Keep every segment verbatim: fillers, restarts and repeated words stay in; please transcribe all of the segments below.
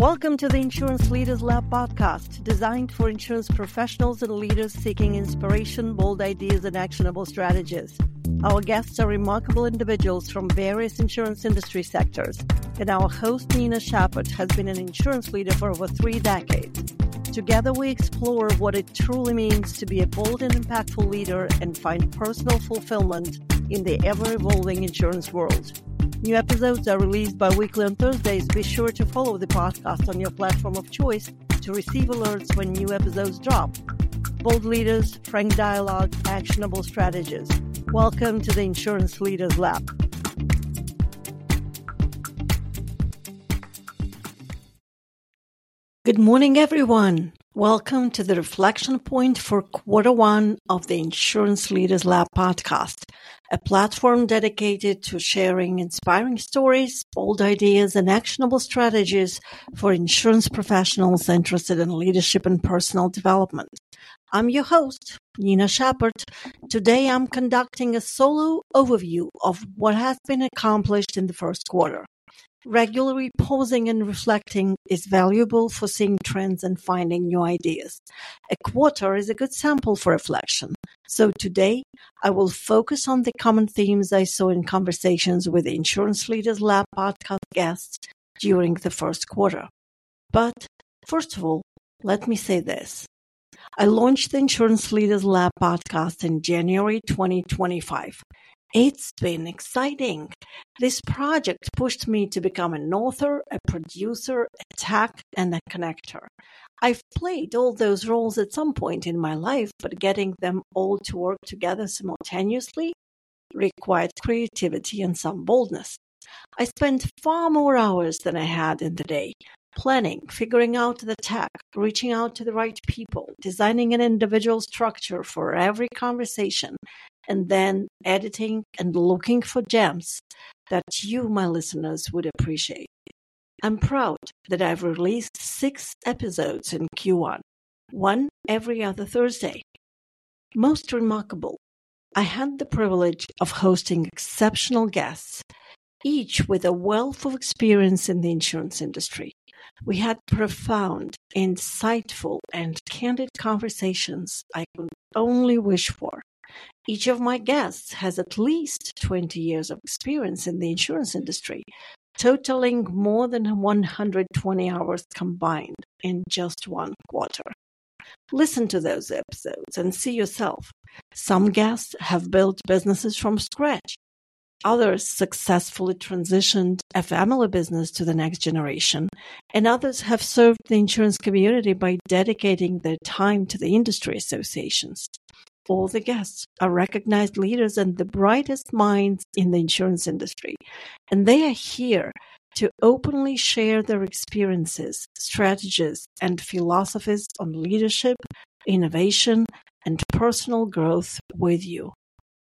Welcome to the Insurance Leaders Lab podcast, designed for insurance professionals and leaders seeking inspiration, bold ideas, and actionable strategies. Our guests are remarkable individuals from various insurance industry sectors, and our host, Nina Shepard, has been an insurance leader for over three decades. Together, we explore what it truly means to be a bold and impactful leader and find personal fulfillment in the ever-evolving insurance world. New episodes are released bi-weekly on Thursdays. Be sure to follow the podcast on your platform of choice to receive alerts when new episodes drop. Bold leaders, frank dialogue, actionable strategies. Welcome to the Insurance Leaders Lab. Good morning, everyone. Welcome to the reflection point for quarter one of the Insurance Leaders Lab podcast, a platform dedicated to sharing inspiring stories, bold ideas, and actionable strategies for insurance professionals interested in leadership and personal development. I'm your host, Nina Shepard. Today, I'm conducting a solo overview of what has been accomplished in the first quarter. Regularly pausing and reflecting is valuable for seeing trends and finding new ideas. A quarter is a good sample for reflection. So today, I will focus on the common themes I saw in conversations with the Insurance Leaders Lab podcast guests during the first quarter. But first of all, let me say this. I launched the Insurance Leaders Lab podcast in January twenty twenty-five. It's been exciting. This project pushed me to become an author, a producer, a tech, and a connector. I've played all those roles at some point in my life, but getting them all to work together simultaneously required creativity and some boldness. I spent far more hours than I had in the day, planning, figuring out the tech, reaching out to the right people, designing an individual structure for every conversation, and then editing and looking for gems that you, my listeners, would appreciate. I'm proud that I've released six episodes in Q one, one every other Thursday. Most remarkable, I had the privilege of hosting exceptional guests, each with a wealth of experience in the insurance industry. We had profound, insightful, and candid conversations I could only wish for. Each of my guests has at least twenty years of experience in the insurance industry, totaling more than one hundred twenty hours combined in just one quarter. Listen to those episodes and see yourself. Some guests have built businesses from scratch. Others successfully transitioned a family business to the next generation, and others have served the insurance community by dedicating their time to the industry associations. All the guests are recognized leaders and the brightest minds in the insurance industry, and they are here to openly share their experiences, strategies, and philosophies on leadership, innovation, and personal growth with you.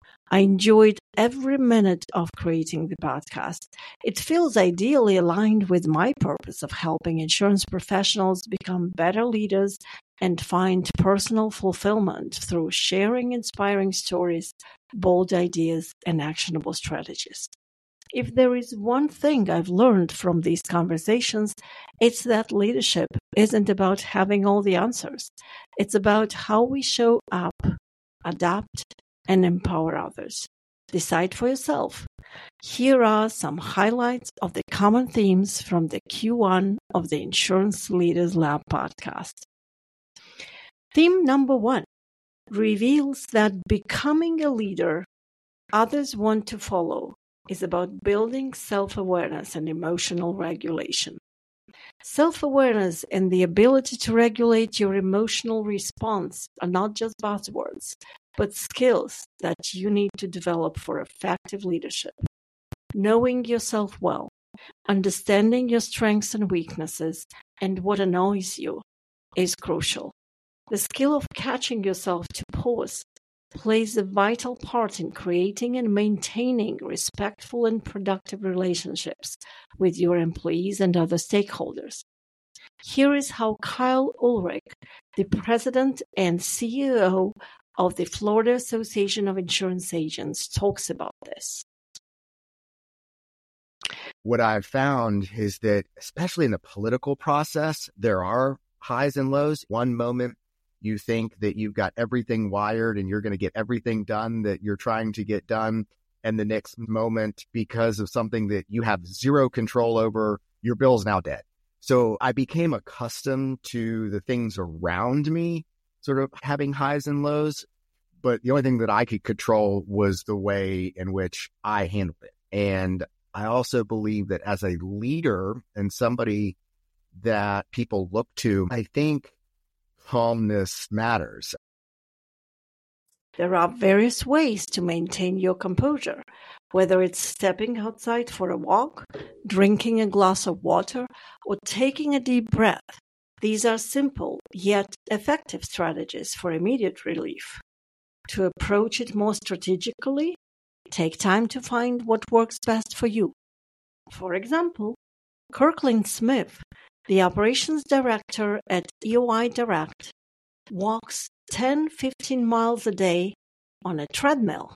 I enjoyed every minute of creating the podcast. It feels ideally aligned with my purpose of helping insurance professionals become better leaders and find personal fulfillment through sharing inspiring stories, bold ideas, and actionable strategies. If there is one thing I've learned from these conversations, it's that leadership isn't about having all the answers. It's about how we show up, adapt, and empower others. Decide for yourself. Here are some highlights of the common themes from the Q one of the Insurance Leaders Lab podcast. Theme number one reveals that becoming a leader others want to follow is about building self-awareness and emotional regulation. Self-awareness and the ability to regulate your emotional response are not just buzzwords, but skills that you need to develop for effective leadership. Knowing yourself well, understanding your strengths and weaknesses, and what annoys you is crucial. The skill of catching yourself to pause plays a vital part in creating and maintaining respectful and productive relationships with your employees and other stakeholders. Here is how Kyle Ulrich, the president and C E O of the Florida Association of Insurance Agents, talks about this. what I've found is that, especially in the political process, there are highs and lows. One moment you think that you've got everything wired and you're going to get everything done that you're trying to get done. And the next moment, because of something that you have zero control over, your bill's now dead. So I became accustomed to the things around me sort of having highs and lows. But the only thing that I could control was the way in which I handled it. And I also believe that as a leader and somebody that people look to, I think calmness matters. There are various ways to maintain your composure, whether it's stepping outside for a walk, drinking a glass of water, or taking a deep breath. These are simple yet effective strategies for immediate relief. To approach it more strategically, take time to find what works best for you. For example, Kirkland Smith, the operations director at E O I Direct, walks ten to fifteen miles a day on a treadmill.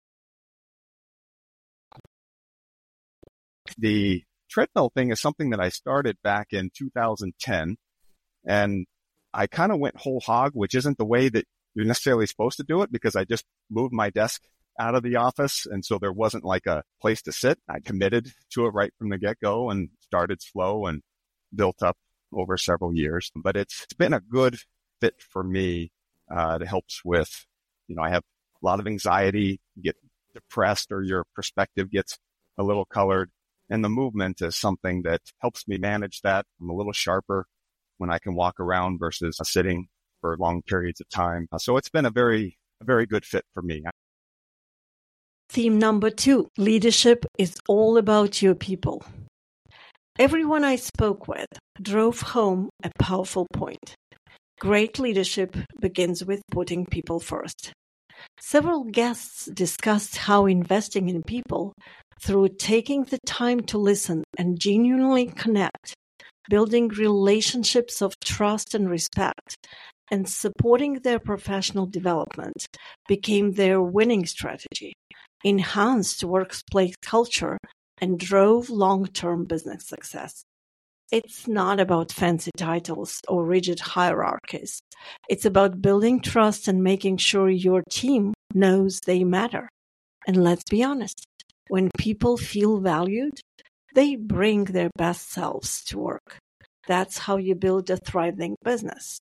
The treadmill thing is something that I started back in two thousand ten, and I kind of went whole hog, which isn't the way that you're necessarily supposed to do it, because I just moved my desk out of the office, and so there wasn't like a place to sit. I committed to it right from the get-go and started slow and built up over several years. But it's, it's been a good fit for me. Uh, it helps with, you know, I have a lot of anxiety, you get depressed, or your perspective gets a little colored. And the movement is something that helps me manage that. I'm a little sharper when I can walk around versus sitting for long periods of time. So it's been a very, a very good fit for me. Theme number two, leadership is all about your people. Everyone I spoke with drove home a powerful point. Great leadership begins with putting people first. Several guests discussed how investing in people through taking the time to listen and genuinely connect, building relationships of trust and respect, and supporting their professional development became their winning strategy, enhanced workplace culture, and drove long-term business success. It's not about fancy titles or rigid hierarchies. It's about building trust and making sure your team knows they matter. And let's be honest, when people feel valued, they bring their best selves to work. That's how you build a thriving business.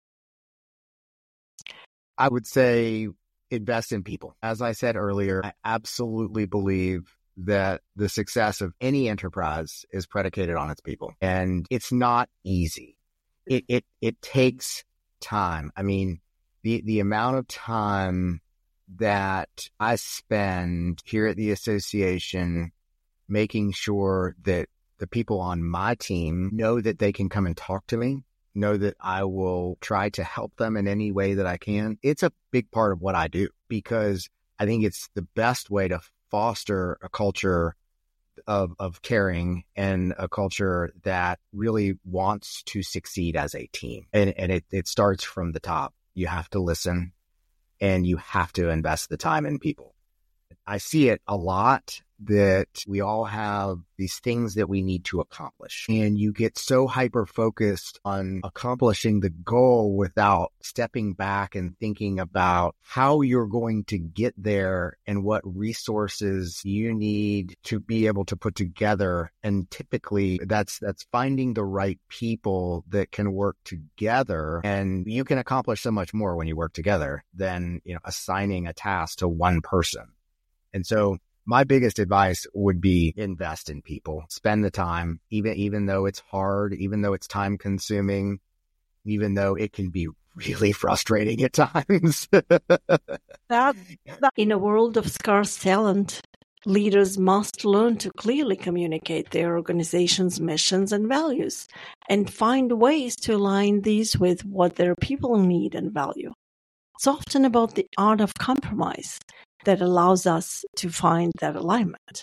I would say invest in people. As I said earlier, I absolutely believe that the success of any enterprise is predicated on its people. And it's not easy. It it it takes time. I mean, the, the amount of time that I spend here at the association making sure that the people on my team know that they can come and talk to me, know that I will try to help them in any way that I can. It's a big part of what I do, because I think it's the best way to foster a culture of, of caring and a culture that really wants to succeed as a team. And, and it, it starts from the top. You have to listen and you have to invest the time in people. I see it a lot that we all have these things that we need to accomplish. And you get so hyper-focused on accomplishing the goal without stepping back and thinking about how you're going to get there and what resources you need to be able to put together. And typically that's that's finding the right people that can work together. And you can accomplish so much more when you work together than, you know, assigning a task to one person. And so my biggest advice would be invest in people, spend the time, even, even though it's hard, even though it's time consuming, even though it can be really frustrating at times. that, that, in a world of scarce talent, leaders must learn to clearly communicate their organization's missions and values and find ways to align these with what their people need and value. It's often about the art of compromise that allows us to find that alignment.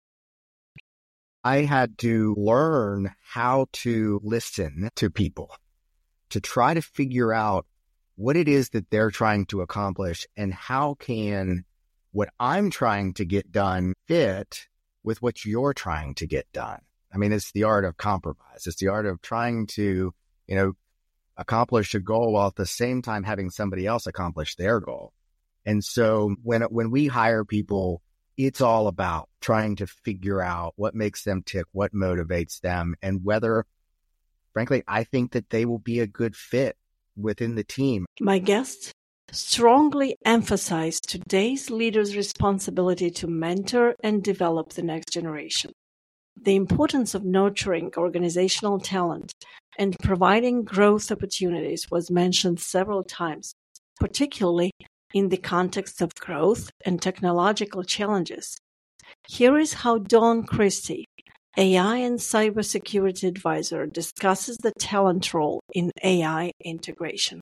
I had to learn how to listen to people, to try to figure out what it is that they're trying to accomplish and how can what I'm trying to get done fit with what you're trying to get done. I mean, it's the art of compromise. It's the art of trying to, you know, accomplish a goal while at the same time having somebody else accomplish their goal. And so when when we hire people, it's all about trying to figure out what makes them tick, what motivates them, and whether, frankly, I think that they will be a good fit within the team. My guests strongly emphasize today's leaders' responsibility to mentor and develop the next generation. The importance of nurturing organizational talent and providing growth opportunities was mentioned several times, particularly in the context of growth and technological challenges. Here is how Dawn Christie, A I and cybersecurity advisor, discusses the talent role in A I integration.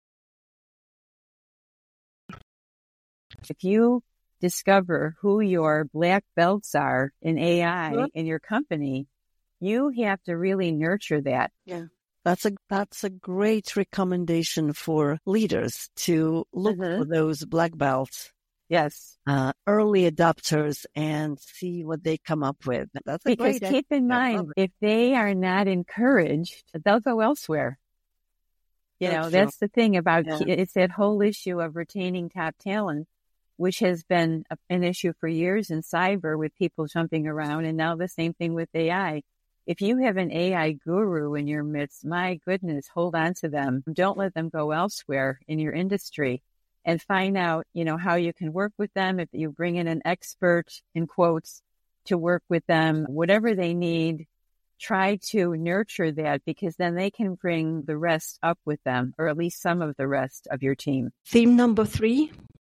If you discover who your black belts are in A I mm-hmm. in your company, you have to really nurture that. Yeah. That's a that's a great recommendation for leaders to look mm-hmm. for those black belts. Yes. Uh, early adopters and see what they come up with. That's a because great keep in mind, if they are not encouraged, they'll go elsewhere. You that's know, true. That's the thing about yeah. it's that whole issue of retaining top talent, which has been a, an issue for years in cyber with people jumping around, and now the same thing with A I. If you have an A I guru in your midst, my goodness, hold on to them. Don't let them go elsewhere in your industry, and find out, you know, how you can work with them. If you bring in an expert, in quotes, to work with them, whatever they need, try to nurture that, because then they can bring the rest up with them, or at least some of the rest of your team. Theme number three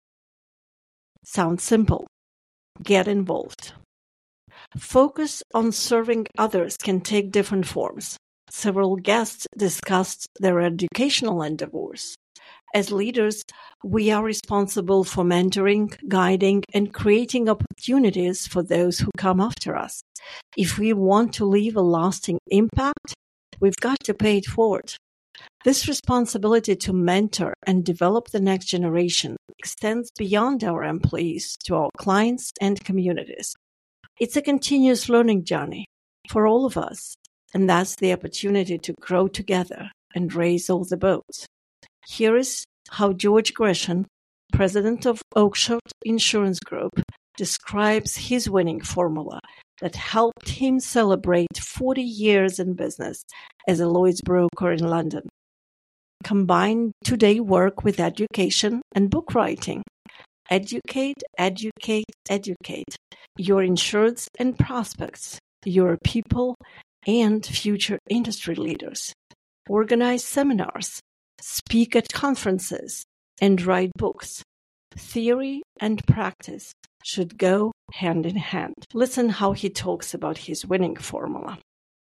sounds simple. Get involved. Focus on serving others can take different forms. Several guests discussed their educational endeavors. As leaders, we are responsible for mentoring, guiding, and creating opportunities for those who come after us. If we want to leave a lasting impact, we've got to pay it forward. This responsibility to mentor and develop the next generation extends beyond our employees to our clients and communities. It's a continuous learning journey for all of us, and that's the opportunity to grow together and raise all the boats. Here is how George Gresham, president of Oakshott Insurance Group, describes his winning formula that helped him celebrate forty years in business as a Lloyd's broker in London. Combine today work with education and book writing. Educate, educate, educate your insureds and prospects, your people, and future industry leaders. Organize seminars, speak at conferences, and write books. Theory and practice should go hand in hand. Listen how he talks about his winning formula.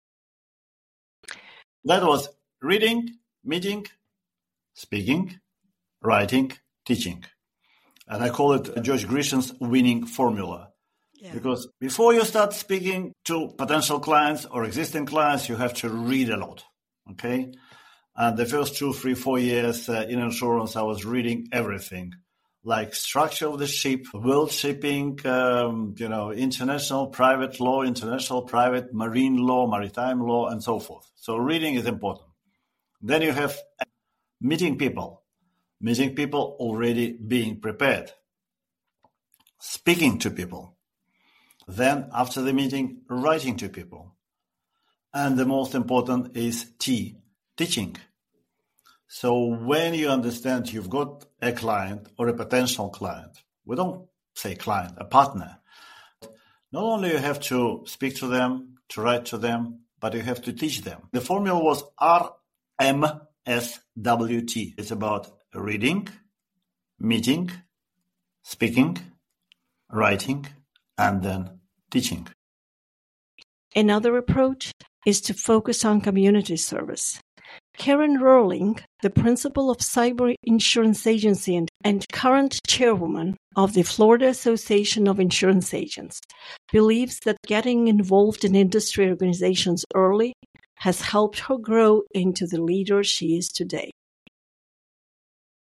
That was reading, meeting, speaking, writing, teaching. And I call it George Gresham's winning formula. Yeah. Because before you start speaking to potential clients or existing clients, you have to read a lot. Okay? And the first two, three, four years uh, in insurance, I was reading everything, like structure of the ship, world shipping, um, you know, international private law, international private marine law, maritime law, and so forth. So reading is important. Then you have meeting people, meeting people already being prepared, speaking to people. Then after the meeting, writing to people. And the most important is T, teaching. So when you understand you've got a client or a potential client, we don't say client, a partner. Not only you have to speak to them, to write to them, but you have to teach them. The formula was R M S W T. It's about reading, meeting, speaking, writing, and then teaching. Another approach is to focus on community service. Karen Rowling, the principal of Cyber Insurance Agency and, and current chairwoman of the Florida Association of Insurance Agents, believes that getting involved in industry organizations early has helped her grow into the leader she is today.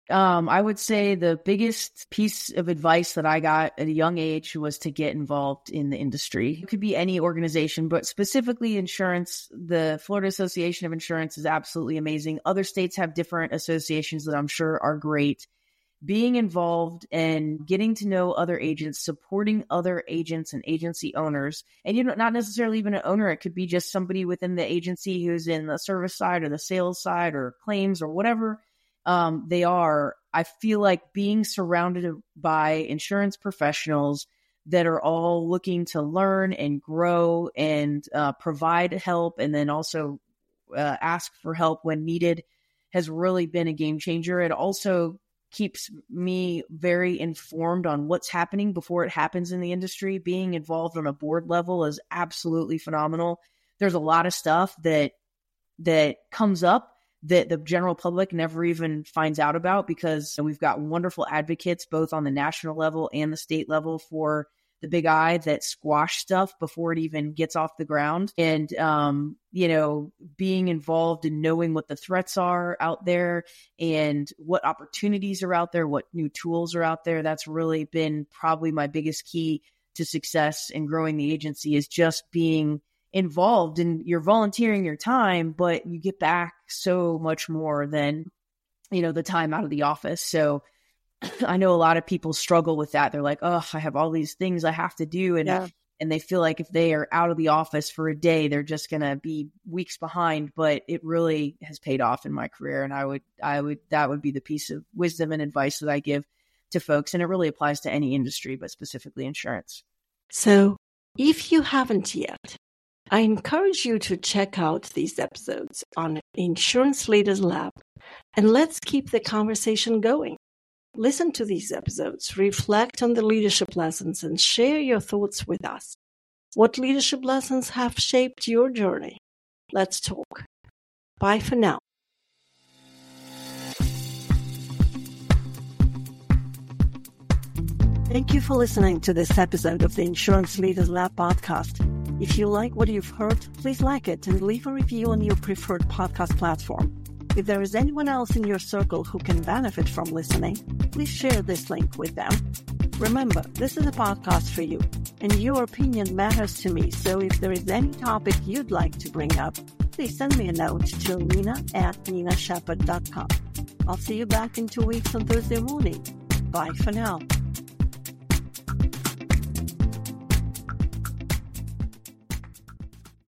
Um, I would say the biggest piece of advice that I got at a young age was to get involved in the industry. It could be any organization, but specifically insurance. The Florida Association of Insurance is absolutely amazing. Other states have different associations that I'm sure are great. Being involved and getting to know other agents, supporting other agents and agency owners, and you know, not necessarily even an owner. It could be just somebody within the agency who's in the service side or the sales side or claims or whatever um, they are. I feel like being surrounded by insurance professionals that are all looking to learn and grow and uh, provide help, and then also uh, ask for help when needed, has really been a game changer. It also keeps me very informed on what's happening before it happens in the industry. Being involved on a board level is absolutely phenomenal. There's a lot of stuff that that comes up that the general public never even finds out about, because we've got wonderful advocates both on the national level and the state level for the big I that squash stuff before it even gets off the ground. And, um, you know, being involved in knowing what the threats are out there and what opportunities are out there, what new tools are out there, that's really been probably my biggest key to success in growing the agency, is just being involved. And you're volunteering your time, but you get back so much more than, you know, the time out of the office. So I know a lot of people struggle with that. They're like, oh, I have all these things I have to do. And, yeah. and they feel like if they are out of the office for a day, they're just going to be weeks behind. But it really has paid off in my career. And I would, I would, that would be the piece of wisdom and advice that I give to folks. And it really applies to any industry, but specifically insurance. So if you haven't yet, I encourage you to check out these episodes on Insurance Leaders Lab, and let's keep the conversation going. Listen to these episodes, reflect on the leadership lessons, and share your thoughts with us. What leadership lessons have shaped your journey? Let's talk. Bye for now. Thank you for listening to this episode of the Insurance Leaders Lab podcast. If you like what you've heard, please like it and leave a review on your preferred podcast platform. If there is anyone else in your circle who can benefit from listening, please share this link with them. Remember, this is a podcast for you, and your opinion matters to me, so if there is any topic you'd like to bring up, please send me a note to nina at nina shepherd dot com. I'll see you back in two weeks on Thursday morning. Bye for now.